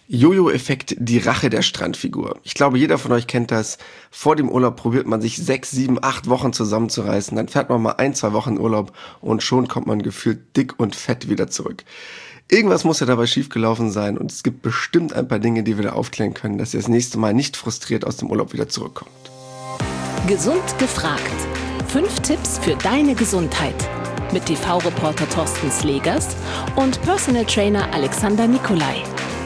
Jojo-Effekt, die Rache der Strandfigur. Ich glaube, jeder von euch kennt das. Vor dem Urlaub probiert man sich 6, 7, 8 Wochen zusammenzureißen. Dann fährt man mal 1, 2 Wochen in Urlaub und schon kommt man gefühlt dick und fett wieder zurück. Irgendwas muss ja dabei schiefgelaufen sein und es gibt bestimmt ein paar Dinge, die wir da aufklären können, dass ihr das nächste Mal nicht frustriert aus dem Urlaub wieder zurückkommt. Gesund gefragt. 5 Tipps für deine Gesundheit. Mit TV-Reporter Thorsten Slegers und Personal Trainer Alexander Nikolai.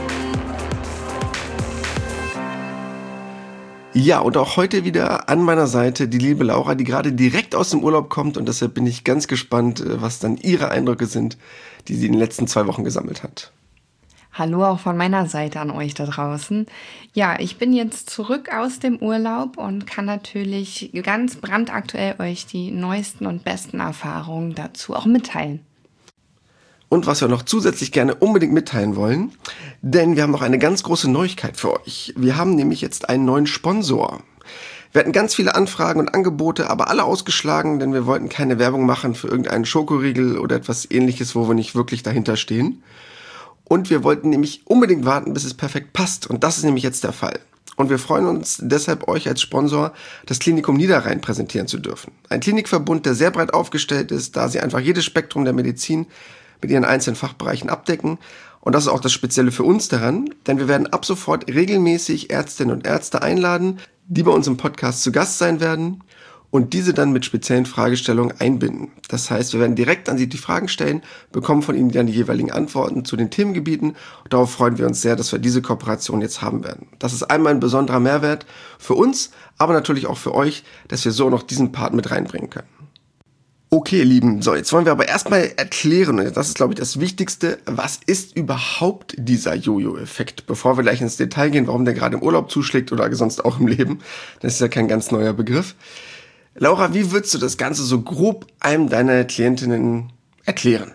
Ja, und auch heute wieder an meiner Seite die liebe Laura, die gerade direkt aus dem Urlaub kommt und deshalb bin ich ganz gespannt, was dann ihre Eindrücke sind, die sie in den letzten 2 Wochen gesammelt hat. Hallo auch von meiner Seite an euch da draußen. Ja, ich bin jetzt zurück aus dem Urlaub und kann natürlich ganz brandaktuell euch die neuesten und besten Erfahrungen dazu auch mitteilen. Und was wir noch zusätzlich gerne unbedingt mitteilen wollen, denn wir haben noch eine ganz große Neuigkeit für euch. Wir haben nämlich jetzt einen neuen Sponsor. Wir hatten ganz viele Anfragen und Angebote, aber alle ausgeschlagen, denn wir wollten keine Werbung machen für irgendeinen Schokoriegel oder etwas Ähnliches, wo wir nicht wirklich dahinter stehen. Und wir wollten nämlich unbedingt warten, bis es perfekt passt. Und das ist nämlich jetzt der Fall. Und wir freuen uns deshalb, euch als Sponsor das Klinikum Niederrhein präsentieren zu dürfen. Ein Klinikverbund, der sehr breit aufgestellt ist, da sie einfach jedes Spektrum der Medizin mit ihren einzelnen Fachbereichen abdecken. Und das ist auch das Spezielle für uns daran, denn wir werden ab sofort regelmäßig Ärztinnen und Ärzte einladen, die bei uns im Podcast zu Gast sein werden und diese dann mit speziellen Fragestellungen einbinden. Das heißt, wir werden direkt an sie die Fragen stellen, bekommen von ihnen dann die jeweiligen Antworten zu den Themengebieten. Und darauf freuen wir uns sehr, dass wir diese Kooperation jetzt haben werden. Das ist einmal ein besonderer Mehrwert für uns, aber natürlich auch für euch, dass wir so noch diesen Part mit reinbringen können. Okay, ihr Lieben, so, jetzt wollen wir aber erstmal erklären, und das ist, glaube ich, das Wichtigste, was ist überhaupt dieser Jojo-Effekt, bevor wir gleich ins Detail gehen, warum der gerade im Urlaub zuschlägt oder sonst auch im Leben. Das ist ja kein ganz neuer Begriff. Laura, wie würdest du das Ganze so grob einem deiner Klientinnen erklären?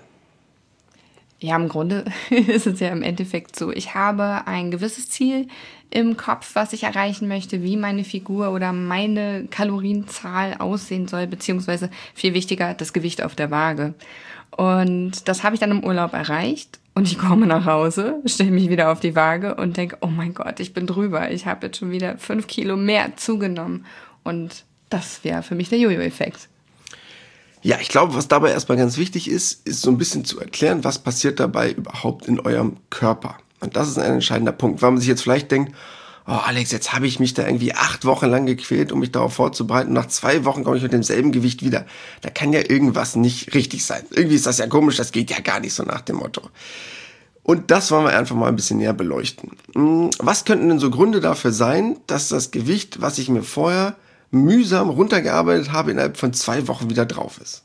Ja, im Grunde ist es ja im Endeffekt so, ich habe ein gewisses Ziel im Kopf, was ich erreichen möchte, wie meine Figur oder meine Kalorienzahl aussehen soll, beziehungsweise viel wichtiger, das Gewicht auf der Waage. Und das habe ich dann im Urlaub erreicht und ich komme nach Hause, stelle mich wieder auf die Waage und denke, oh mein Gott, ich bin drüber, ich habe jetzt schon wieder 5 Kilo mehr zugenommen und das wäre für mich der Jojo-Effekt. Ja, ich glaube, was dabei erstmal ganz wichtig ist, ist so ein bisschen zu erklären, was passiert dabei überhaupt in eurem Körper. Und das ist ein entscheidender Punkt, weil man sich jetzt vielleicht denkt, oh Alex, jetzt habe ich mich da irgendwie 8 Wochen lang gequält, um mich darauf vorzubereiten. Nach 2 Wochen komme ich mit demselben Gewicht wieder. Da kann ja irgendwas nicht richtig sein. Irgendwie ist das ja komisch, das geht ja gar nicht so nach dem Motto. Und das wollen wir einfach mal ein bisschen näher beleuchten. Was könnten denn so Gründe dafür sein, dass das Gewicht, was ich mir vorher mühsam runtergearbeitet habe, innerhalb von 2 Wochen wieder drauf ist?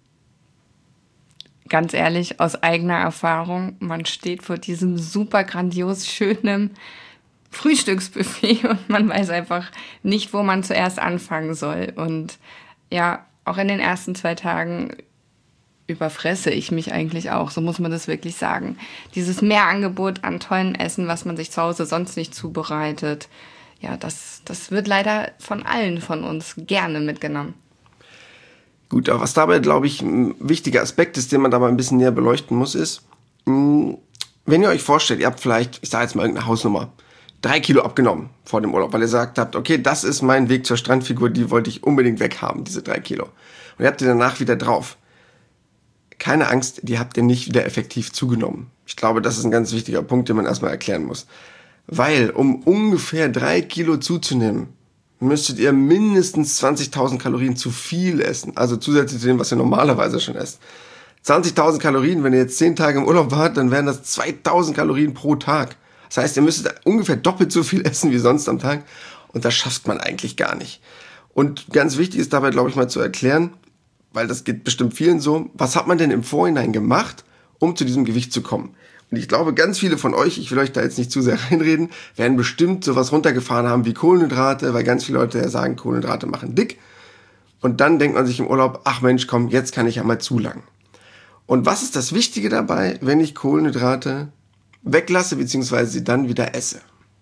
Ganz ehrlich, aus eigener Erfahrung, man steht vor diesem super grandios schönen Frühstücksbuffet und man weiß einfach nicht, wo man zuerst anfangen soll. Und ja, auch in den ersten 2 Tagen überfresse ich mich eigentlich auch, so muss man das wirklich sagen. Dieses Mehrangebot an tollen Essen, was man sich zu Hause sonst nicht zubereitet, ja, das wird leider von allen von uns gerne mitgenommen. Gut, aber was dabei, glaube ich, ein wichtiger Aspekt ist, den man dabei ein bisschen näher beleuchten muss, ist, wenn ihr euch vorstellt, ihr habt vielleicht, ich sage jetzt mal irgendeine Hausnummer, 3 Kilo abgenommen vor dem Urlaub, weil ihr gesagt habt, okay, das ist mein Weg zur Strandfigur, die wollte ich unbedingt weghaben, diese 3 Kilo. Und ihr habt die danach wieder drauf. Keine Angst, die habt ihr nicht wieder effektiv zugenommen. Ich glaube, das ist ein ganz wichtiger Punkt, den man erstmal erklären muss. Weil, um ungefähr 3 Kilo zuzunehmen, müsstet ihr mindestens 20.000 Kalorien zu viel essen. Also zusätzlich zu dem, was ihr normalerweise schon esst. 20.000 Kalorien, wenn ihr jetzt 10 Tage im Urlaub wart, dann wären das 2.000 Kalorien pro Tag. Das heißt, ihr müsstet ungefähr doppelt so viel essen wie sonst am Tag. Und das schafft man eigentlich gar nicht. Und ganz wichtig ist dabei, glaube ich, mal zu erklären, weil das geht bestimmt vielen so, was hat man denn im Vorhinein gemacht, um zu diesem Gewicht zu kommen? Und ich glaube, ganz viele von euch, ich will euch da jetzt nicht zu sehr reinreden, werden bestimmt sowas runtergefahren haben wie Kohlenhydrate, weil ganz viele Leute ja sagen, Kohlenhydrate machen dick. Und dann denkt man sich im Urlaub, ach Mensch, komm, jetzt kann ich ja mal zulangen. Und was ist das Wichtige dabei, wenn ich Kohlenhydrate weglasse, beziehungsweise sie dann wieder esse?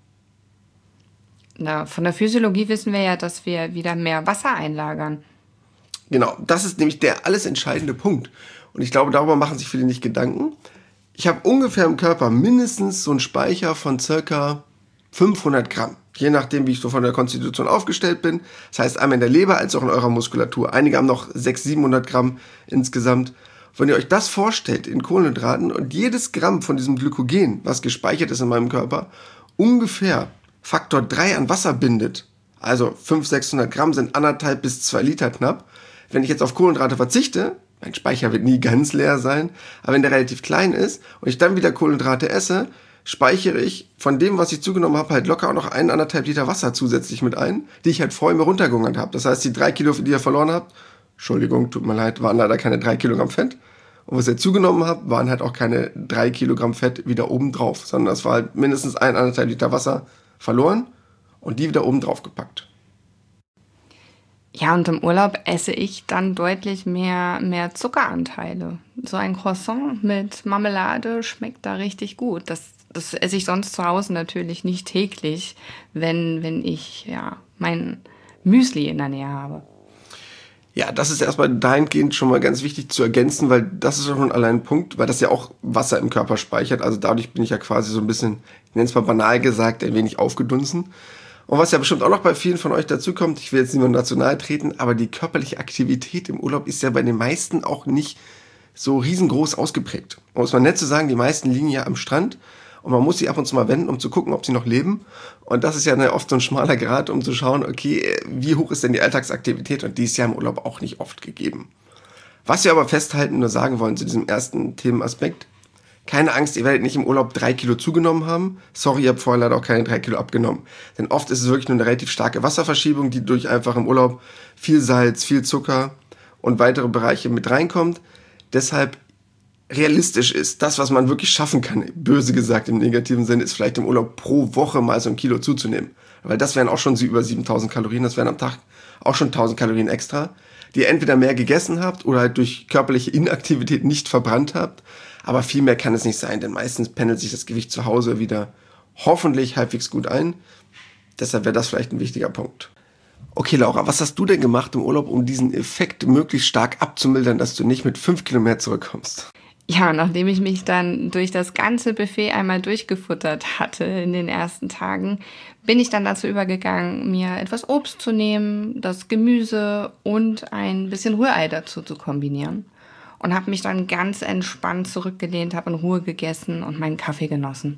Na, von der Physiologie wissen wir ja, dass wir wieder mehr Wasser einlagern. Genau, das ist nämlich der alles entscheidende Punkt. Und ich glaube, darüber machen sich viele nicht Gedanken. Ich habe ungefähr im Körper mindestens so einen Speicher von circa 500 Gramm. Je nachdem, wie ich so von der Konstitution aufgestellt bin. Das heißt, einmal in der Leber als auch in eurer Muskulatur. Einige haben noch 600, 700 Gramm insgesamt. Wenn ihr euch das vorstellt in Kohlenhydraten und jedes Gramm von diesem Glykogen, was gespeichert ist in meinem Körper, ungefähr Faktor 3 an Wasser bindet, also 500, 600 Gramm sind 1,5 bis 2 Liter knapp. Wenn ich jetzt auf Kohlenhydrate verzichte, mein Speicher wird nie ganz leer sein, aber wenn der relativ klein ist und ich dann wieder Kohlenhydrate esse, speichere ich von dem, was ich zugenommen habe, halt locker auch noch 1,5 Liter Wasser zusätzlich mit ein, die ich halt vorher mir runtergehungert habe. Das heißt, die 3 Kilo, die ihr verloren habt, Entschuldigung, tut mir leid, waren leider keine 3 Kilogramm Fett. Und was ihr zugenommen habt, waren halt auch keine 3 Kilogramm Fett wieder oben drauf, sondern das war halt mindestens 1,5 Liter Wasser verloren und die wieder oben drauf gepackt. Ja, und im Urlaub esse ich dann deutlich mehr Zuckeranteile. So ein Croissant mit Marmelade schmeckt da richtig gut. Das esse ich sonst zu Hause natürlich nicht täglich, wenn ich mein Müsli in der Nähe habe. Ja, das ist erstmal dahingehend schon mal ganz wichtig zu ergänzen, weil das ist schon allein ein Punkt, weil das ja auch Wasser im Körper speichert. Also dadurch bin ich ja quasi so ein bisschen, ich nenne es mal banal gesagt, ein wenig aufgedunsen. Und was ja bestimmt auch noch bei vielen von euch dazu kommt, ich will jetzt niemandem dazu nahe treten, aber die körperliche Aktivität im Urlaub ist ja bei den meisten auch nicht so riesengroß ausgeprägt. Um es mal nett zu sagen, die meisten liegen ja am Strand und man muss sie ab und zu mal wenden, um zu gucken, ob sie noch leben. Und das ist ja oft so ein schmaler Grat, um zu schauen, okay, wie hoch ist denn die Alltagsaktivität? Und die ist ja im Urlaub auch nicht oft gegeben. Was wir aber festhalten und nur sagen wollen zu diesem ersten Themenaspekt: Keine Angst, ihr werdet nicht im Urlaub 3 Kilo zugenommen haben. Sorry, ihr habt vorher leider auch keine 3 Kilo abgenommen. Denn oft ist es wirklich nur eine relativ starke Wasserverschiebung, die durch einfach im Urlaub viel Salz, viel Zucker und weitere Bereiche mit reinkommt. Deshalb realistisch ist, das, was man wirklich schaffen kann, böse gesagt im negativen Sinne, ist vielleicht im Urlaub pro Woche mal so 1 Kilo zuzunehmen. Weil das wären auch schon über 7.000 Kalorien, das wären am Tag auch schon 1.000 Kalorien extra, die ihr entweder mehr gegessen habt oder halt durch körperliche Inaktivität nicht verbrannt habt. Aber viel mehr kann es nicht sein, denn meistens pendelt sich das Gewicht zu Hause wieder hoffentlich halbwegs gut ein. Deshalb wäre das vielleicht ein wichtiger Punkt. Okay, Laura, was hast du denn gemacht im Urlaub, um diesen Effekt möglichst stark abzumildern, dass du nicht mit 5 Kilo mehr zurückkommst? Ja, nachdem ich mich dann durch das ganze Buffet einmal durchgefuttert hatte in den ersten Tagen, bin ich dann dazu übergegangen, mir etwas Obst zu nehmen, das Gemüse und ein bisschen Rührei dazu zu kombinieren. Und habe mich dann ganz entspannt zurückgelehnt, habe in Ruhe gegessen und meinen Kaffee genossen.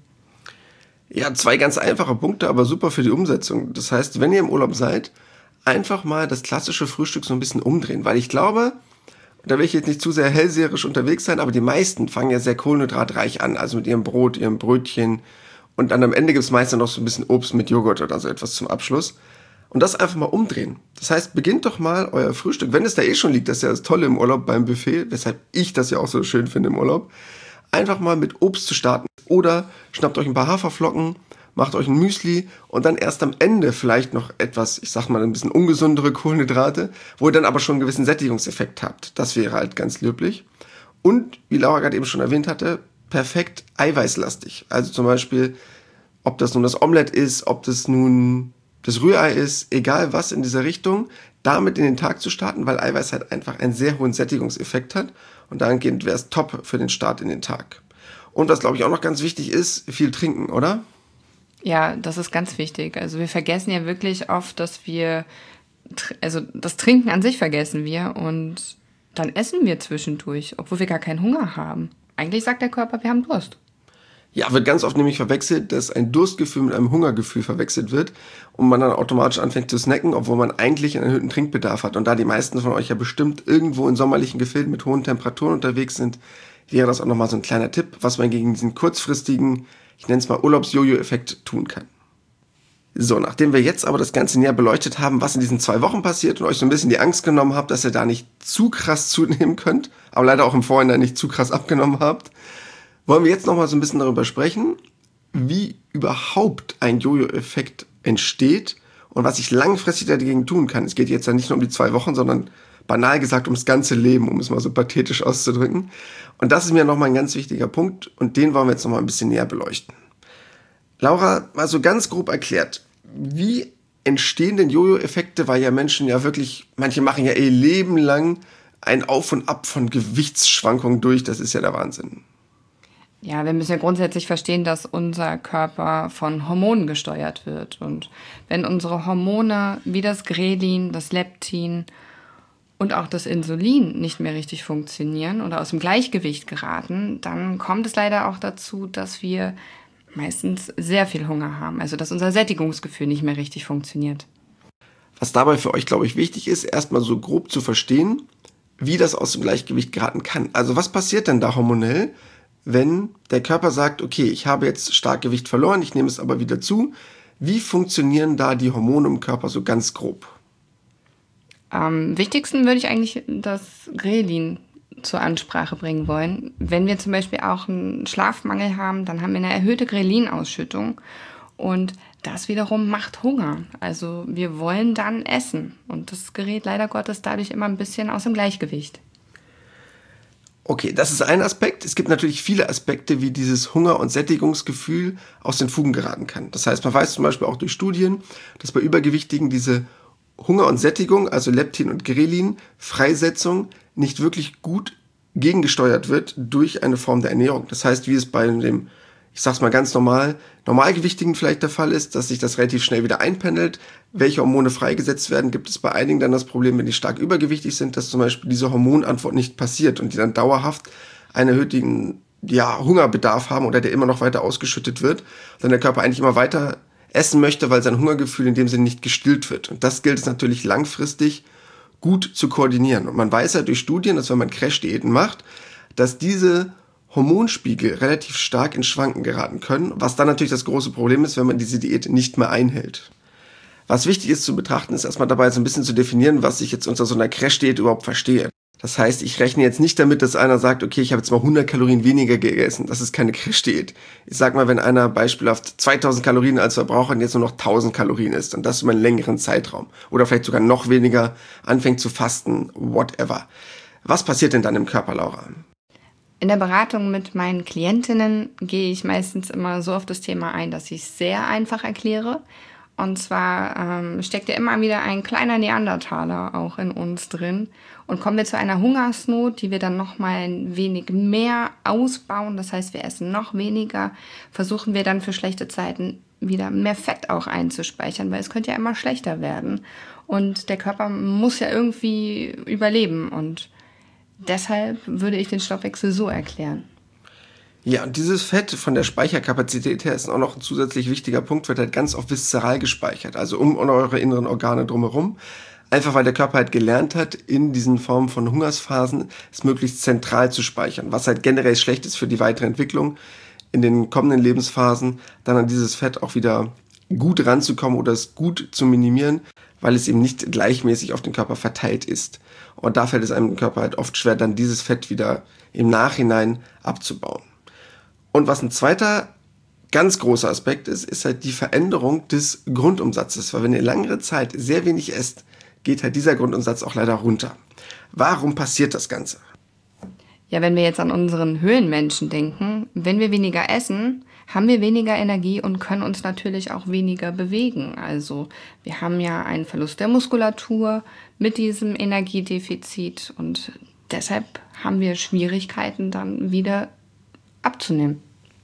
Ja, 2 ganz einfache Punkte, aber super für die Umsetzung. Das heißt, wenn ihr im Urlaub seid, einfach mal das klassische Frühstück so ein bisschen umdrehen. Weil ich glaube, da will ich jetzt nicht zu sehr hellseherisch unterwegs sein, aber die meisten fangen ja sehr kohlenhydratreich an. Also mit ihrem Brot, ihrem Brötchen. Und dann am Ende gibt es meistens noch so ein bisschen Obst mit Joghurt oder so etwas zum Abschluss. Und das einfach mal umdrehen. Das heißt, beginnt doch mal euer Frühstück, wenn es da schon liegt, das ist ja das Tolle im Urlaub beim Buffet, weshalb ich das ja auch so schön finde im Urlaub, einfach mal mit Obst zu starten. Oder schnappt euch ein paar Haferflocken, macht euch ein Müsli und dann erst am Ende vielleicht noch etwas, ich sag mal, ein bisschen ungesundere Kohlenhydrate, wo ihr dann aber schon einen gewissen Sättigungseffekt habt. Das wäre halt ganz löblich. Und, wie Laura gerade eben schon erwähnt hatte, perfekt eiweißlastig. Also zum Beispiel, ob das nun das Omelett ist, ob das nun das Rührei ist, egal was in dieser Richtung, damit in den Tag zu starten, weil Eiweiß halt einfach einen sehr hohen Sättigungseffekt hat und dahingehend wäre es top für den Start in den Tag. Und was, glaube ich, auch noch ganz wichtig ist, viel trinken, oder? Ja, das ist ganz wichtig. Also wir vergessen ja wirklich oft, dass das Trinken an sich vergessen wir und dann essen wir zwischendurch, obwohl wir gar keinen Hunger haben. Eigentlich sagt der Körper, wir haben Durst. Ja, wird ganz oft nämlich verwechselt, dass ein Durstgefühl mit einem Hungergefühl verwechselt wird und man dann automatisch anfängt zu snacken, obwohl man eigentlich einen erhöhten Trinkbedarf hat. Und da die meisten von euch ja bestimmt irgendwo in sommerlichen Gefilden mit hohen Temperaturen unterwegs sind, wäre das auch nochmal so ein kleiner Tipp, was man gegen diesen kurzfristigen, ich nenne es mal Urlaubs-Jojo-Effekt tun kann. So, nachdem wir jetzt aber das Ganze näher beleuchtet haben, was in diesen 2 Wochen passiert und euch so ein bisschen die Angst genommen habt, dass ihr da nicht zu krass zunehmen könnt, aber leider auch im Vorhinein nicht zu krass abgenommen habt, wollen wir jetzt nochmal so ein bisschen darüber sprechen, wie überhaupt ein Jojo-Effekt entsteht und was ich langfristig dagegen tun kann. Es geht jetzt ja nicht nur um die 2 Wochen, sondern banal gesagt ums ganze Leben, um es mal so pathetisch auszudrücken. Und das ist mir nochmal ein ganz wichtiger Punkt und den wollen wir jetzt nochmal ein bisschen näher beleuchten. Laura, mal so ganz grob erklärt, wie entstehen denn Jojo-Effekte, weil ja Menschen ja wirklich, manche machen ja ihr Leben lang ein Auf und Ab von Gewichtsschwankungen durch, das ist ja der Wahnsinn. Ja, wir müssen ja grundsätzlich verstehen, dass unser Körper von Hormonen gesteuert wird. Und wenn unsere Hormone wie das Grelin, das Leptin und auch das Insulin nicht mehr richtig funktionieren oder aus dem Gleichgewicht geraten, dann kommt es leider auch dazu, dass wir meistens sehr viel Hunger haben. Also dass unser Sättigungsgefühl nicht mehr richtig funktioniert. Was dabei für euch, glaube ich, wichtig ist, erstmal so grob zu verstehen, wie das aus dem Gleichgewicht geraten kann. Also was passiert denn da hormonell, wenn der Körper sagt, okay, ich habe jetzt stark Gewicht verloren, ich nehme es aber wieder zu. Wie funktionieren da die Hormone im Körper so ganz grob? Am wichtigsten würde ich eigentlich das Grelin zur Ansprache bringen wollen. Wenn wir zum Beispiel auch einen Schlafmangel haben, dann haben wir eine erhöhte Grelinausschüttung und das wiederum macht Hunger. Also wir wollen dann essen und das gerät leider Gottes dadurch immer ein bisschen aus dem Gleichgewicht. Okay, das ist ein Aspekt. Es gibt natürlich viele Aspekte, wie dieses Hunger- und Sättigungsgefühl aus den Fugen geraten kann. Das heißt, man weiß zum Beispiel auch durch Studien, dass bei Übergewichtigen diese Hunger und Sättigung, also Leptin und Grelin, Freisetzung nicht wirklich gut gegengesteuert wird durch eine Form der Ernährung. Das heißt, wie es bei dem, ich sag's mal ganz Normalgewichtigen vielleicht der Fall ist, dass sich das relativ schnell wieder einpendelt. Welche Hormone freigesetzt werden, gibt es bei einigen dann das Problem, wenn die stark übergewichtig sind, dass zum Beispiel diese Hormonantwort nicht passiert und die dann dauerhaft einen erhöhten Hungerbedarf haben oder der immer noch weiter ausgeschüttet wird, dann der Körper eigentlich immer weiter essen möchte, weil sein Hungergefühl in dem Sinne nicht gestillt wird. Und das gilt es natürlich langfristig gut zu koordinieren. Und man weiß ja durch Studien, dass wenn man Crash-Diäten macht, dass diese Hormonspiegel relativ stark ins Schwanken geraten können, was dann natürlich das große Problem ist, wenn man diese Diät nicht mehr einhält. Was wichtig ist zu betrachten, ist erstmal dabei so ein bisschen zu definieren, was ich jetzt unter so einer Crash-Diät überhaupt verstehe. Das heißt, ich rechne jetzt nicht damit, dass einer sagt, okay, ich habe jetzt mal 100 Kalorien weniger gegessen. Das ist keine Crash-Diät. Ich sag mal, wenn einer beispielhaft 2000 Kalorien als Verbraucher und jetzt nur noch 1000 Kalorien isst und das über einen längeren Zeitraum oder vielleicht sogar noch weniger anfängt zu fasten, whatever. Was passiert denn dann im Körper, Laura? In der Beratung mit meinen Klientinnen gehe ich meistens immer so auf das Thema ein, dass ich es sehr einfach erkläre. Und zwar steckt ja immer wieder ein kleiner Neandertaler auch in uns drin. Und kommen wir zu einer Hungersnot, die wir dann noch mal ein wenig mehr ausbauen, das heißt, wir essen noch weniger, versuchen wir dann für schlechte Zeiten wieder mehr Fett auch einzuspeichern, weil es könnte ja immer schlechter werden. Und der Körper muss ja irgendwie überleben. Und deshalb würde ich den Stoffwechsel so erklären. Ja, und dieses Fett von der Speicherkapazität her ist auch noch ein zusätzlich wichtiger Punkt, wird halt ganz oft viszeral gespeichert, also um eure inneren Organe drumherum. Einfach weil der Körper halt gelernt hat, in diesen Formen von Hungersphasen es möglichst zentral zu speichern, was halt generell schlecht ist für die weitere Entwicklung in den kommenden Lebensphasen, dann an dieses Fett auch wieder gut ranzukommen oder es gut zu minimieren, weil es eben nicht gleichmäßig auf den Körper verteilt ist. Und da fällt es einem Körper halt oft schwer, dann dieses Fett wieder im Nachhinein abzubauen. Und was ein zweiter ganz großer Aspekt ist, ist halt die Veränderung des Grundumsatzes. Weil wenn ihr längere Zeit sehr wenig esst, geht halt dieser Grundumsatz auch leider runter. Warum passiert das Ganze? Ja, wenn wir jetzt an unseren Höhlenmenschen denken, wenn wir weniger essen, haben wir weniger Energie und können uns natürlich auch weniger bewegen. Also wir haben ja einen Verlust der Muskulatur mit diesem Energiedefizit und deshalb haben wir Schwierigkeiten dann wieder abzunehmen.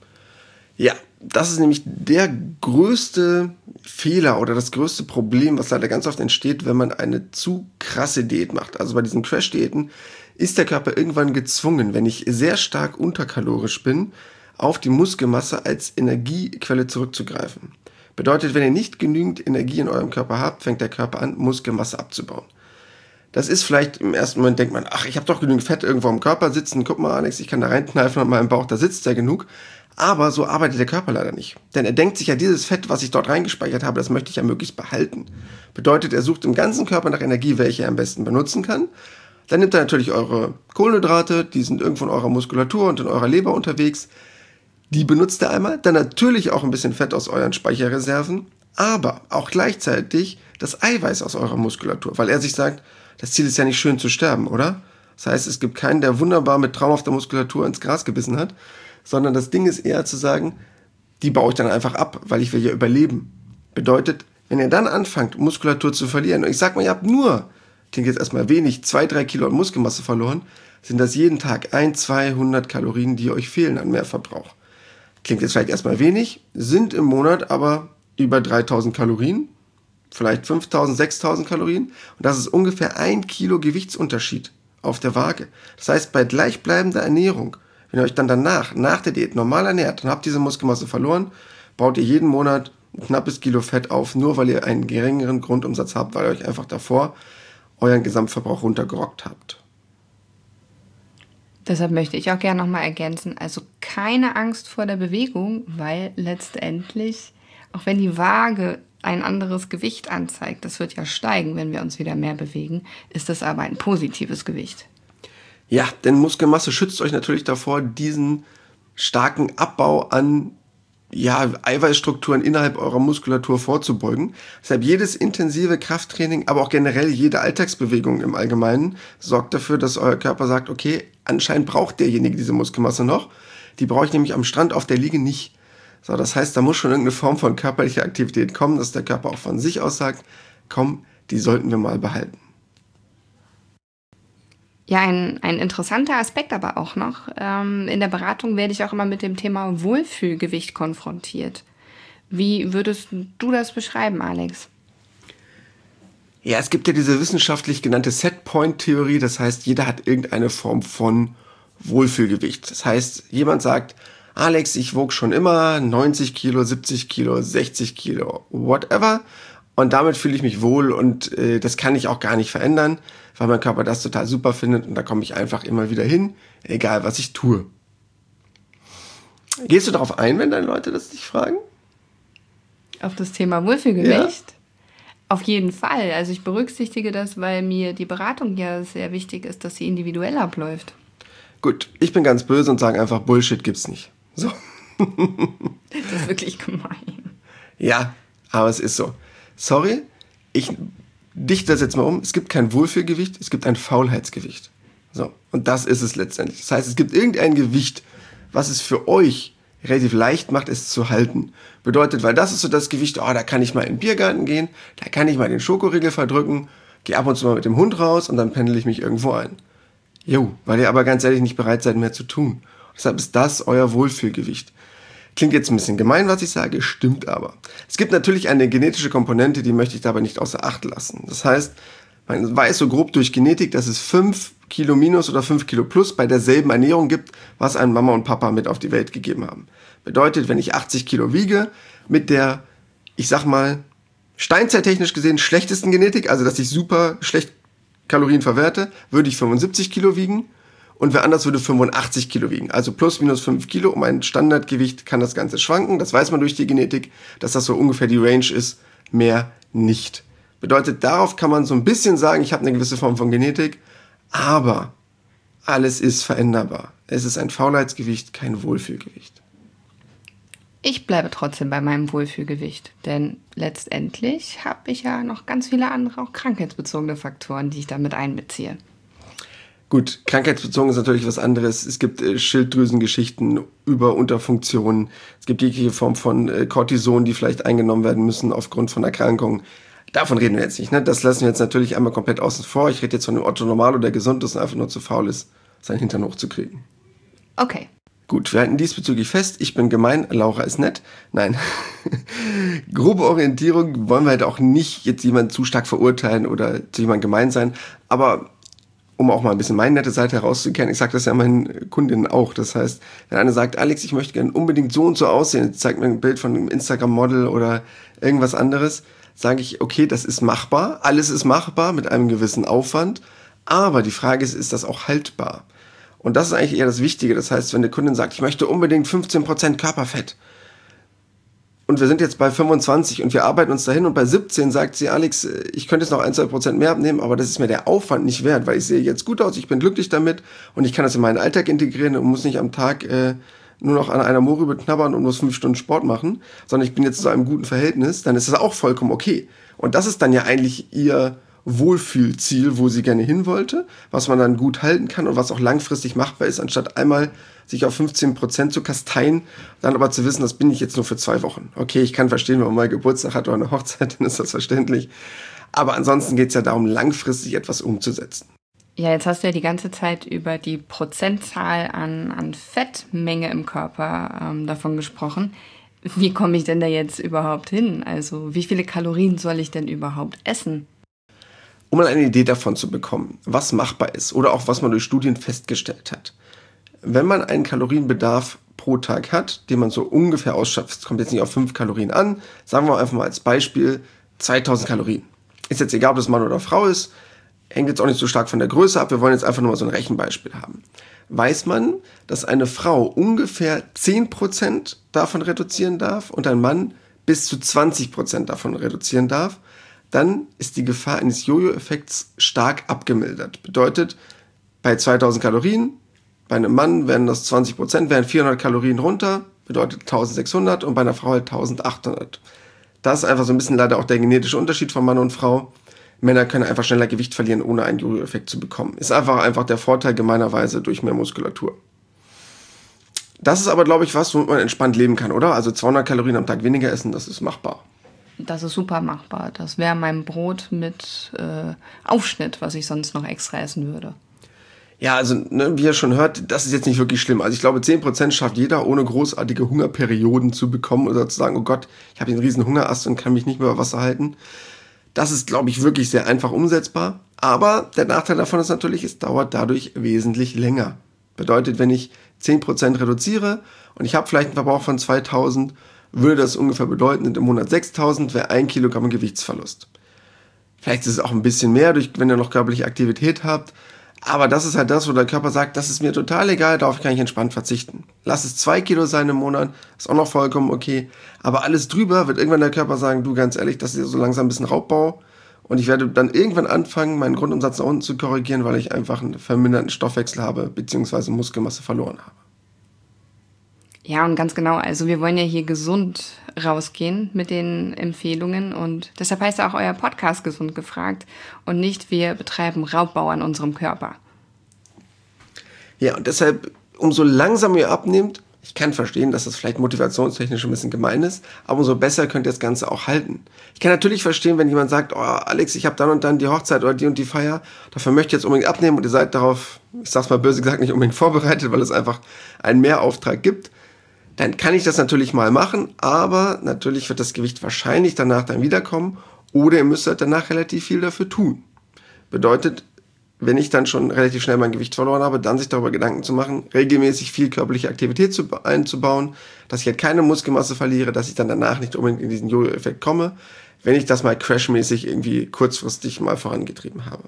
Ja, das ist nämlich der größte Fehler oder das größte Problem, was leider ganz oft entsteht, wenn man eine zu krasse Diät macht. Also bei diesen Crash-Diäten ist der Körper irgendwann gezwungen, wenn ich sehr stark unterkalorisch bin, auf die Muskelmasse als Energiequelle zurückzugreifen. Bedeutet, wenn ihr nicht genügend Energie in eurem Körper habt, fängt der Körper an, Muskelmasse abzubauen. Das ist vielleicht im ersten Moment, denkt man, ach, ich habe doch genügend Fett irgendwo im Körper sitzen, guck mal, Alex, ich kann da reinkneifen und meinem Bauch, da sitzt ja genug. Aber so arbeitet der Körper leider nicht. Denn er denkt sich ja, dieses Fett, was ich dort reingespeichert habe, das möchte ich ja möglichst behalten. Bedeutet, er sucht im ganzen Körper nach Energie, welche er am besten benutzen kann. Dann nimmt er natürlich eure Kohlenhydrate, die sind irgendwo in eurer Muskulatur und in eurer Leber unterwegs. Die benutzt er einmal, dann natürlich auch ein bisschen Fett aus euren Speicherreserven, aber auch gleichzeitig das Eiweiß aus eurer Muskulatur, weil er sich sagt, das Ziel ist ja nicht schön zu sterben, oder? Das heißt, es gibt keinen, der wunderbar mit traumhafter Muskulatur ins Gras gebissen hat, sondern das Ding ist eher zu sagen, die baue ich dann einfach ab, weil ich will ja überleben. Bedeutet, wenn ihr dann anfangt, Muskulatur zu verlieren, und ich sag mal, ihr habt nur, klingt jetzt erstmal wenig, 2-3 Kilo an Muskelmasse verloren, sind das jeden Tag 200 Kalorien, die euch fehlen an Mehrverbrauch. Klingt jetzt vielleicht erstmal wenig, sind im Monat aber über 3000 Kalorien, vielleicht 5000, 6000 Kalorien. Und das ist ungefähr 1 Kilo Gewichtsunterschied auf der Waage. Das heißt, bei gleichbleibender Ernährung, wenn ihr euch dann danach, nach der Diät normal ernährt, dann habt ihr diese Muskelmasse verloren, baut ihr jeden Monat ein knappes Kilo Fett auf, nur weil ihr einen geringeren Grundumsatz habt, weil ihr euch einfach davor euren Gesamtverbrauch runtergerockt habt. Deshalb möchte ich auch gerne nochmal ergänzen, also keine Angst vor der Bewegung, weil letztendlich, auch wenn die Waage ein anderes Gewicht anzeigt, das wird ja steigen, wenn wir uns wieder mehr bewegen, ist das aber ein positives Gewicht. Ja, denn Muskelmasse schützt euch natürlich davor, diesen starken Abbau an Eiweißstrukturen innerhalb eurer Muskulatur vorzubeugen. Deshalb jedes intensive Krafttraining, aber auch generell jede Alltagsbewegung im Allgemeinen sorgt dafür, dass euer Körper sagt, okay, anscheinend braucht derjenige diese Muskelmasse noch. Die brauche ich nämlich am Strand auf der Liege nicht. So, das heißt, da muss schon irgendeine Form von körperlicher Aktivität kommen, dass der Körper auch von sich aus sagt, komm, die sollten wir mal behalten. Ja, ein interessanter Aspekt aber auch noch. In der Beratung werde ich auch immer mit dem Thema Wohlfühlgewicht konfrontiert. Wie würdest du das beschreiben, Alex? Ja, es gibt ja diese wissenschaftlich genannte Setpoint-Theorie. Das heißt, jeder hat irgendeine Form von Wohlfühlgewicht. Das heißt, jemand sagt, Alex, ich wog schon immer 90 Kilo, 70 Kilo, 60 Kilo, whatever. Und damit fühle ich mich wohl und das kann ich auch gar nicht verändern, weil mein Körper das total super findet und da komme ich einfach immer wieder hin, egal was ich tue. Gehst du darauf ein, wenn deine Leute das dich fragen? Auf das Thema Wohlfühlgewicht? Ja. Auf jeden Fall. Also ich berücksichtige das, weil mir die Beratung ja sehr wichtig ist, dass sie individuell abläuft. Gut, ich bin ganz böse und sage einfach, Bullshit gibt's nicht. So. Das ist wirklich gemein. Ja, aber es ist so. Sorry, ich dichte das jetzt mal um. Es gibt kein Wohlfühlgewicht, es gibt ein Faulheitsgewicht. So, und das ist es letztendlich. Das heißt, es gibt irgendein Gewicht, was es für euch relativ leicht macht, es zu halten. Bedeutet, weil das ist so das Gewicht, da kann ich mal in den Biergarten gehen, da kann ich mal den Schokoriegel verdrücken, gehe ab und zu mal mit dem Hund raus und dann pendel ich mich irgendwo ein. Weil ihr aber ganz ehrlich nicht bereit seid, mehr zu tun. Deshalb ist das euer Wohlfühlgewicht. Klingt jetzt ein bisschen gemein, was ich sage, stimmt aber. Es gibt natürlich eine genetische Komponente, die möchte ich dabei nicht außer Acht lassen. Das heißt, man weiß so grob durch Genetik, dass es 5 Kilo minus oder 5 Kilo plus bei derselben Ernährung gibt, was einem Mama und Papa mit auf die Welt gegeben haben. Bedeutet, wenn ich 80 Kilo wiege, mit der, ich sag mal, steinzeittechnisch gesehen schlechtesten Genetik, also dass ich super schlecht Kalorien verwerte, würde ich 75 Kilo wiegen. Und wer anders würde 85 Kilo wiegen. Also plus minus 5 Kilo. Um ein Standardgewicht kann das Ganze schwanken. Das weiß man durch die Genetik, dass das so ungefähr die Range ist. Mehr nicht. Bedeutet, darauf kann man so ein bisschen sagen, ich habe eine gewisse Form von Genetik. Aber alles ist veränderbar. Es ist ein Faulheitsgewicht, kein Wohlfühlgewicht. Ich bleibe trotzdem bei meinem Wohlfühlgewicht. Denn letztendlich habe ich ja noch ganz viele andere, auch krankheitsbezogene Faktoren, die ich damit einbeziehe. Gut, krankheitsbezogen ist natürlich was anderes. Es gibt Schilddrüsengeschichten, Unterfunktionen. Es gibt jegliche Form von Cortison, die vielleicht eingenommen werden müssen aufgrund von Erkrankungen. Davon reden wir jetzt nicht. Ne? Das lassen wir jetzt natürlich einmal komplett außen vor. Ich rede jetzt von dem Otto Normalo, der gesund ist und einfach nur zu faul ist, seinen Hintern hochzukriegen. Okay. Gut, wir halten diesbezüglich fest, ich bin gemein, Laura ist nett. Nein, grobe Orientierung wollen wir halt auch nicht jetzt jemanden zu stark verurteilen oder zu jemandem gemein sein, aber um auch mal ein bisschen meine nette Seite herauszukehren, ich sage das ja meinen Kundinnen auch, das heißt, wenn einer sagt, Alex, ich möchte gerne unbedingt so und so aussehen, zeigt mir ein Bild von einem Instagram-Model oder irgendwas anderes, sage ich, okay, das ist machbar, alles ist machbar mit einem gewissen Aufwand, aber die Frage ist das auch haltbar? Und das ist eigentlich eher das Wichtige, das heißt, wenn der Kundin sagt, ich möchte unbedingt 15% Körperfett und wir sind jetzt bei 25 und wir arbeiten uns dahin und bei 17 sagt sie, Alex, ich könnte jetzt noch 1-2% mehr abnehmen, aber das ist mir der Aufwand nicht wert, weil ich sehe jetzt gut aus, ich bin glücklich damit und ich kann das in meinen Alltag integrieren und muss nicht am Tag nur noch an einer Mohrrübe knabbern und muss 5 Stunden Sport machen, sondern ich bin jetzt zu einem guten Verhältnis, dann ist das auch vollkommen okay. Und das ist dann ja eigentlich ihr Wohlfühlziel, wo sie gerne hin wollte, was man dann gut halten kann und was auch langfristig machbar ist, anstatt einmal sich auf 15% zu kasteien, dann aber zu wissen, das bin ich jetzt nur für 2 Wochen. Okay, ich kann verstehen, wenn man mal Geburtstag hat oder eine Hochzeit, dann ist das verständlich. Aber ansonsten geht es ja darum, langfristig etwas umzusetzen. Ja, jetzt hast du ja die ganze Zeit über die Prozentzahl an Fettmenge im Körper davon gesprochen. Wie komme ich denn da jetzt überhaupt hin? Also wie viele Kalorien soll ich denn überhaupt essen? Um mal eine Idee davon zu bekommen, was machbar ist oder auch was man durch Studien festgestellt hat. Wenn man einen Kalorienbedarf pro Tag hat, den man so ungefähr ausschöpft, es kommt jetzt nicht auf 5 Kalorien an, sagen wir einfach mal als Beispiel 2000 Kalorien. Ist jetzt egal, ob das Mann oder Frau ist, hängt jetzt auch nicht so stark von der Größe ab, wir wollen jetzt einfach nur mal so ein Rechenbeispiel haben. Weiß man, dass eine Frau ungefähr 10% davon reduzieren darf und ein Mann bis zu 20% davon reduzieren darf, dann ist die Gefahr eines Jojo-Effekts stark abgemildert. Bedeutet, bei 2000 Kalorien, bei einem Mann wären das 20%, wären 400 Kalorien runter, bedeutet 1600 und bei einer Frau halt 1800. Das ist einfach so ein bisschen leider auch der genetische Unterschied von Mann und Frau. Männer können einfach schneller Gewicht verlieren, ohne einen Jojo-Effekt zu bekommen. Ist einfach der Vorteil gemeinerweise durch mehr Muskulatur. Das ist aber, glaube ich, was, womit man entspannt leben kann, oder? Also 200 Kalorien am Tag weniger essen, das ist machbar. Das ist super machbar. Das wäre mein Brot mit Aufschnitt, was ich sonst noch extra essen würde. Ja, also wie ihr schon hört, das ist jetzt nicht wirklich schlimm. Also ich glaube, 10% schafft jeder, ohne großartige Hungerperioden zu bekommen oder zu sagen, oh Gott, ich habe hier einen riesen Hungerast und kann mich nicht mehr über Wasser halten. Das ist, glaube ich, wirklich sehr einfach umsetzbar. Aber der Nachteil davon ist natürlich, es dauert dadurch wesentlich länger. Bedeutet, wenn ich 10% reduziere und ich habe vielleicht einen Verbrauch von 2000, würde das ungefähr bedeuten, im Monat 6000 wäre 1 Kilogramm Gewichtsverlust. Vielleicht ist es auch ein bisschen mehr, wenn ihr noch körperliche Aktivität habt. Aber das ist halt das, wo der Körper sagt, das ist mir total egal, darauf kann ich entspannt verzichten. Lass es 2 Kilo sein im Monat, ist auch noch vollkommen okay. Aber alles drüber wird irgendwann der Körper sagen, du, ganz ehrlich, das ist so langsam ein bisschen Raubbau. Und ich werde dann irgendwann anfangen, meinen Grundumsatz nach unten zu korrigieren, weil ich einfach einen verminderten Stoffwechsel habe, beziehungsweise Muskelmasse verloren habe. Ja, und ganz genau, also wir wollen ja hier gesund rausgehen mit den Empfehlungen und deshalb heißt auch euer Podcast Gesund gefragt und nicht wir betreiben Raubbau an unserem Körper. Ja, und deshalb, umso langsamer ihr abnehmt, ich kann verstehen, dass das vielleicht motivationstechnisch ein bisschen gemein ist, aber umso besser könnt ihr das Ganze auch halten. Ich kann natürlich verstehen, wenn jemand sagt, oh Alex, ich habe dann und dann die Hochzeit oder die und die Feier, dafür möchte ich jetzt unbedingt abnehmen und ihr seid darauf, ich sag's mal böse gesagt, nicht unbedingt vorbereitet, weil es einfach einen Mehrauftrag gibt. Dann kann ich das natürlich mal machen, aber natürlich wird das Gewicht wahrscheinlich danach dann wiederkommen oder ihr müsst halt danach relativ viel dafür tun. Bedeutet, wenn ich dann schon relativ schnell mein Gewicht verloren habe, dann sich darüber Gedanken zu machen, regelmäßig viel körperliche Aktivität einzubauen, dass ich halt keine Muskelmasse verliere, dass ich dann danach nicht unbedingt in diesen Jojo-Effekt komme, wenn ich das mal crashmäßig irgendwie kurzfristig mal vorangetrieben habe.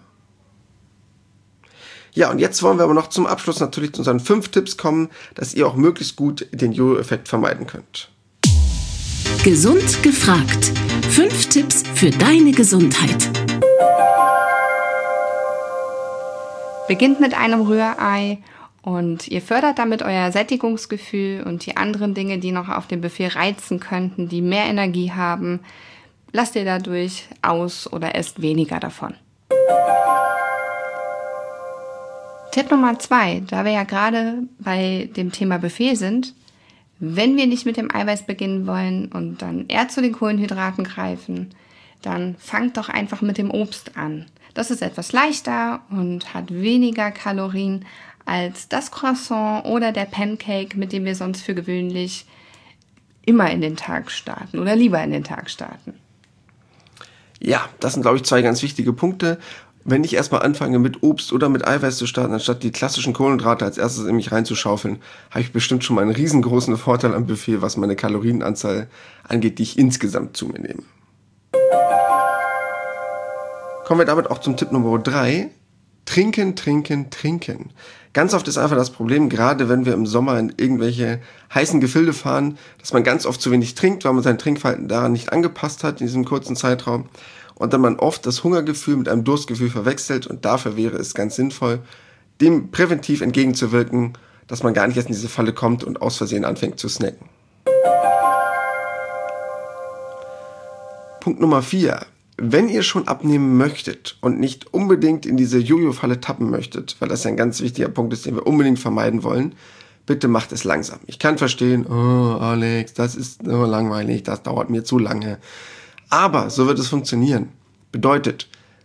Ja, und jetzt wollen wir aber noch zum Abschluss natürlich zu unseren 5 Tipps kommen, dass ihr auch möglichst gut den Jojo-Effekt vermeiden könnt. Gesund gefragt. 5 Tipps für deine Gesundheit. Beginnt mit einem Rührei und ihr fördert damit euer Sättigungsgefühl und die anderen Dinge, die noch auf dem Buffet reizen könnten, die mehr Energie haben, lasst ihr dadurch aus oder esst weniger davon. Tipp Nummer 2, da wir ja gerade bei dem Thema Buffet sind, wenn wir nicht mit dem Eiweiß beginnen wollen und dann eher zu den Kohlenhydraten greifen, dann fangt doch einfach mit dem Obst an. Das ist etwas leichter und hat weniger Kalorien als das Croissant oder der Pancake, mit dem wir sonst für gewöhnlich immer in den Tag starten oder lieber in den Tag starten. Ja, das sind, glaube ich, 2 ganz wichtige Punkte. Wenn ich erstmal anfange mit Obst oder mit Eiweiß zu starten, anstatt die klassischen Kohlenhydrate als erstes in mich reinzuschaufeln, habe ich bestimmt schon mal einen riesengroßen Vorteil am Buffet, was meine Kalorienanzahl angeht, die ich insgesamt zu mir nehme. Kommen wir damit auch zum Tipp Nummer 3. Trinken, trinken, trinken. Ganz oft ist einfach das Problem, gerade wenn wir im Sommer in irgendwelche heißen Gefilde fahren, dass man ganz oft zu wenig trinkt, weil man sein Trinkverhalten daran nicht angepasst hat in diesem kurzen Zeitraum. Und dann man oft das Hungergefühl mit einem Durstgefühl verwechselt und dafür wäre es ganz sinnvoll, dem präventiv entgegenzuwirken, dass man gar nicht erst in diese Falle kommt und aus Versehen anfängt zu snacken. Punkt Nummer 4. Wenn ihr schon abnehmen möchtet und nicht unbedingt in diese Jojo-Falle tappen möchtet, weil das ja ein ganz wichtiger Punkt ist, den wir unbedingt vermeiden wollen, bitte macht es langsam. Ich kann verstehen, oh Alex, das ist so langweilig, das dauert mir zu lange. Aber so wird es funktionieren. Bedeutet,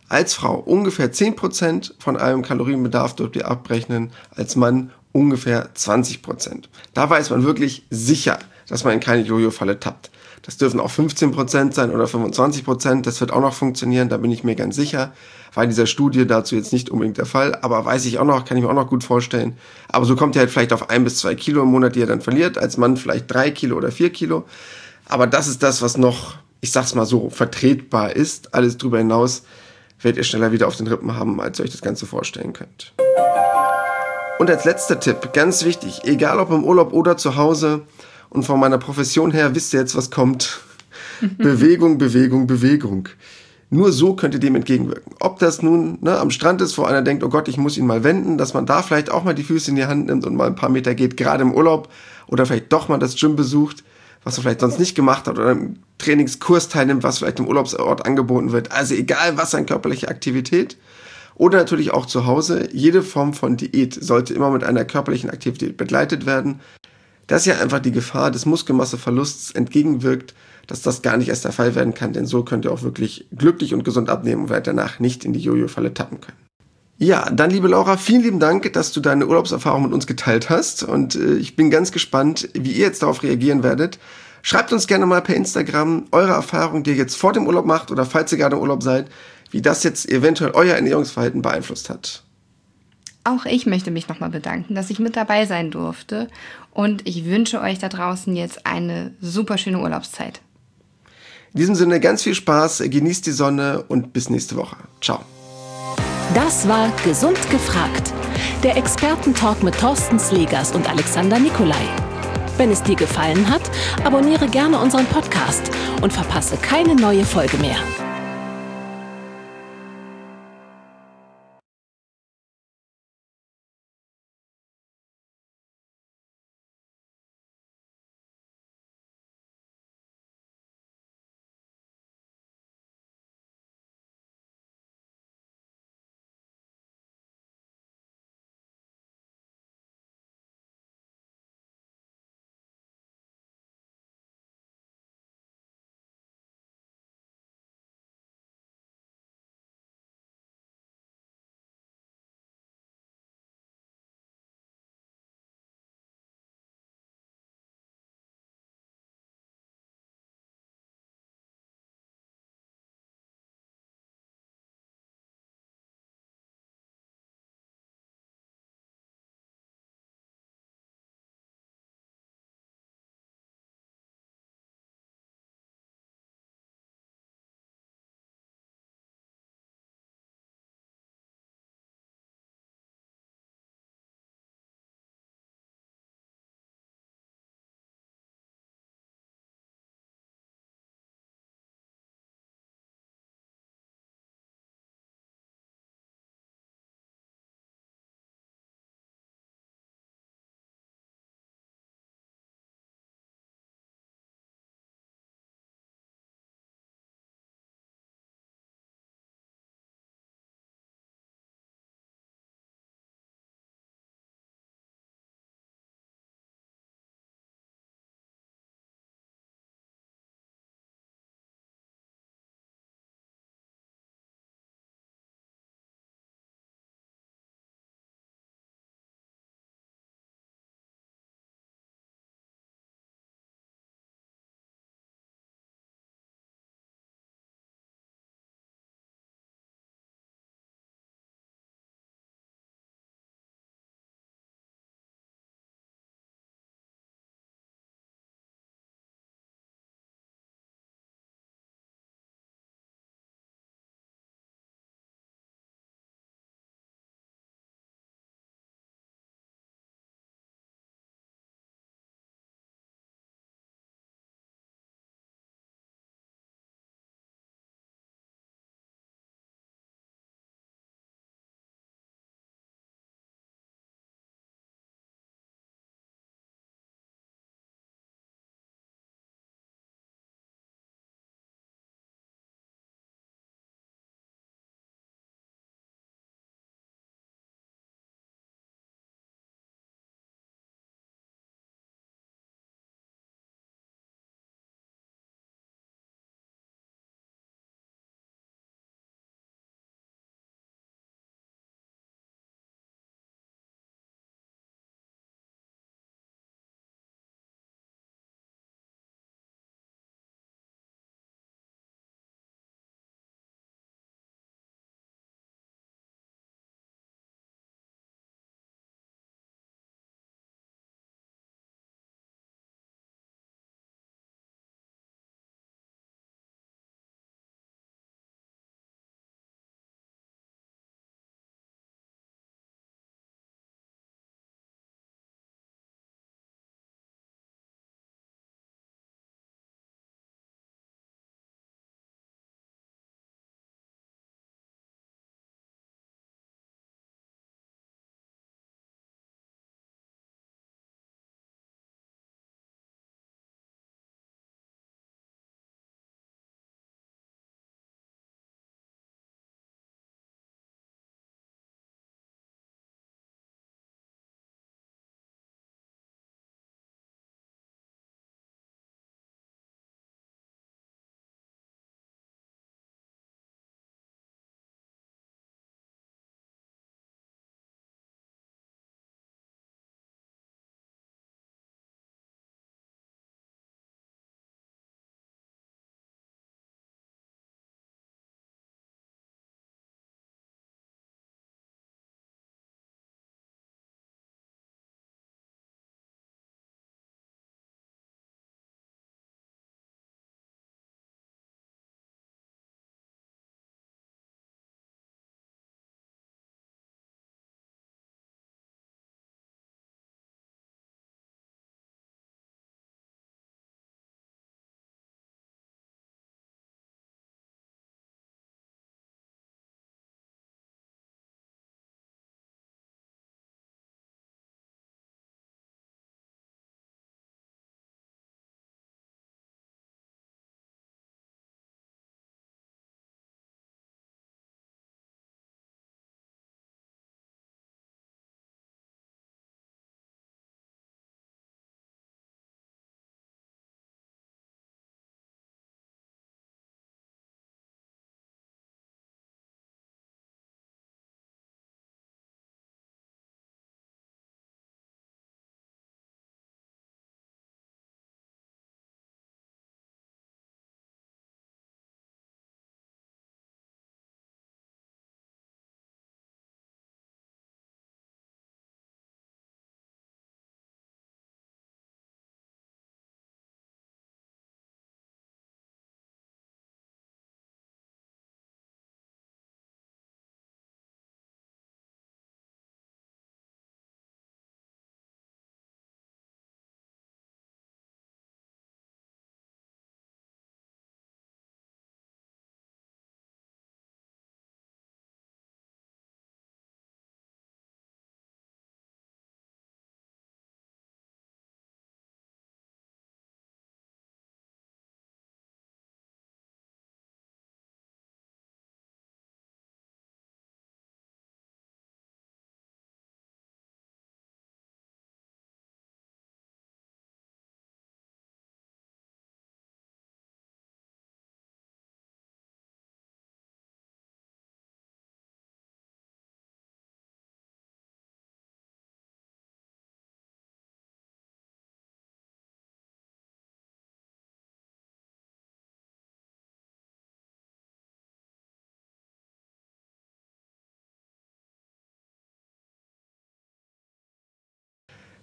Als Frau ungefähr 10% von eurem Kalorienbedarf dürft ihr abrechnen, als Mann ungefähr 20%. Da weiß man wirklich sicher, dass man in keine Jojo-Falle tappt. Das dürfen auch 15% sein oder 25%, das wird auch noch funktionieren, da bin ich mir ganz sicher. War in dieser Studie dazu jetzt nicht unbedingt der Fall, aber weiß ich auch noch, kann ich mir auch noch gut vorstellen. Aber so kommt ihr halt vielleicht auf 1 bis 2 Kilo im Monat, die ihr dann verliert, als Mann vielleicht 3 Kilo oder 4 Kilo. Aber das ist das, was noch, ich sag's mal so, vertretbar ist. Alles drüber hinaus werdet ihr schneller wieder auf den Rippen haben, als ihr euch das Ganze vorstellen könnt. Und als letzter Tipp, ganz wichtig, egal ob im Urlaub oder zu Hause, und von meiner Profession her wisst ihr jetzt, was kommt. Bewegung, Bewegung, Bewegung. Nur so könnt ihr dem entgegenwirken. Ob das nun am Strand ist, wo einer denkt, oh Gott, ich muss ihn mal wenden, dass man da vielleicht auch mal die Füße in die Hand nimmt und mal ein paar Meter geht, gerade im Urlaub, oder vielleicht doch mal das Gym besucht, was man vielleicht sonst nicht gemacht hat, oder im Trainingskurs teilnimmt, was vielleicht im Urlaubsort angeboten wird. Also egal was an körperliche Aktivität. Oder natürlich auch zu Hause. Jede Form von Diät sollte immer mit einer körperlichen Aktivität begleitet werden. Dass ja einfach die Gefahr des Muskelmasseverlusts entgegenwirkt, dass das gar nicht erst der Fall werden kann, denn so könnt ihr auch wirklich glücklich und gesund abnehmen und werdet danach nicht in die Jojo-Falle tappen können. Ja, dann liebe Laura, vielen lieben Dank, dass du deine Urlaubserfahrung mit uns geteilt hast und ich bin ganz gespannt, wie ihr jetzt darauf reagieren werdet. Schreibt uns gerne mal per Instagram eure Erfahrung, die ihr jetzt vor dem Urlaub macht oder falls ihr gerade im Urlaub seid, wie das jetzt eventuell euer Ernährungsverhalten beeinflusst hat. Auch ich möchte mich nochmal bedanken, dass ich mit dabei sein durfte und ich wünsche euch da draußen jetzt eine super schöne Urlaubszeit. In diesem Sinne ganz viel Spaß, genießt die Sonne und bis nächste Woche. Ciao. Das war Gesund gefragt, der Expertentalk mit Thorsten Slegers und Alexander Nikolai. Wenn es dir gefallen hat, abonniere gerne unseren Podcast und verpasse keine neue Folge mehr.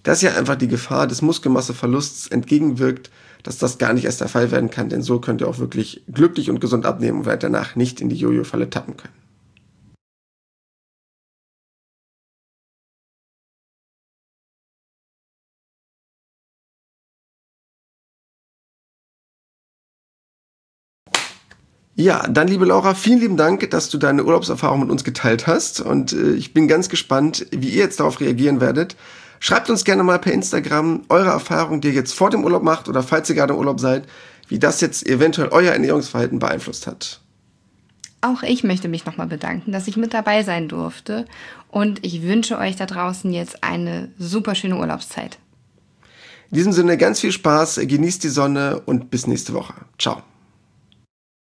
dass ja einfach die Gefahr des Muskelmasseverlusts entgegenwirkt, dass das gar nicht erst der Fall werden kann, denn so könnt ihr auch wirklich glücklich und gesund abnehmen und werdet danach nicht in die Jojo-Falle tappen können. Ja, dann liebe Laura, vielen lieben Dank, dass du deine Urlaubserfahrung mit uns geteilt hast und ich bin ganz gespannt, wie ihr jetzt darauf reagieren werdet. Schreibt uns gerne mal per Instagram eure Erfahrung, die ihr jetzt vor dem Urlaub macht oder falls ihr gerade im Urlaub seid, wie das jetzt eventuell euer Ernährungsverhalten beeinflusst hat. Auch ich möchte mich nochmal bedanken, dass ich mit dabei sein durfte und ich wünsche euch da draußen jetzt eine super schöne Urlaubszeit. In diesem Sinne ganz viel Spaß, genießt die Sonne und bis nächste Woche. Ciao.